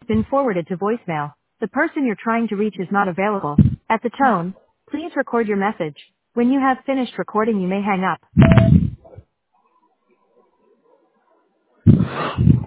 been forwarded to voicemail. The person you're trying to reach is not available. At the tone, please record your message. When you have finished recording, you may hang up.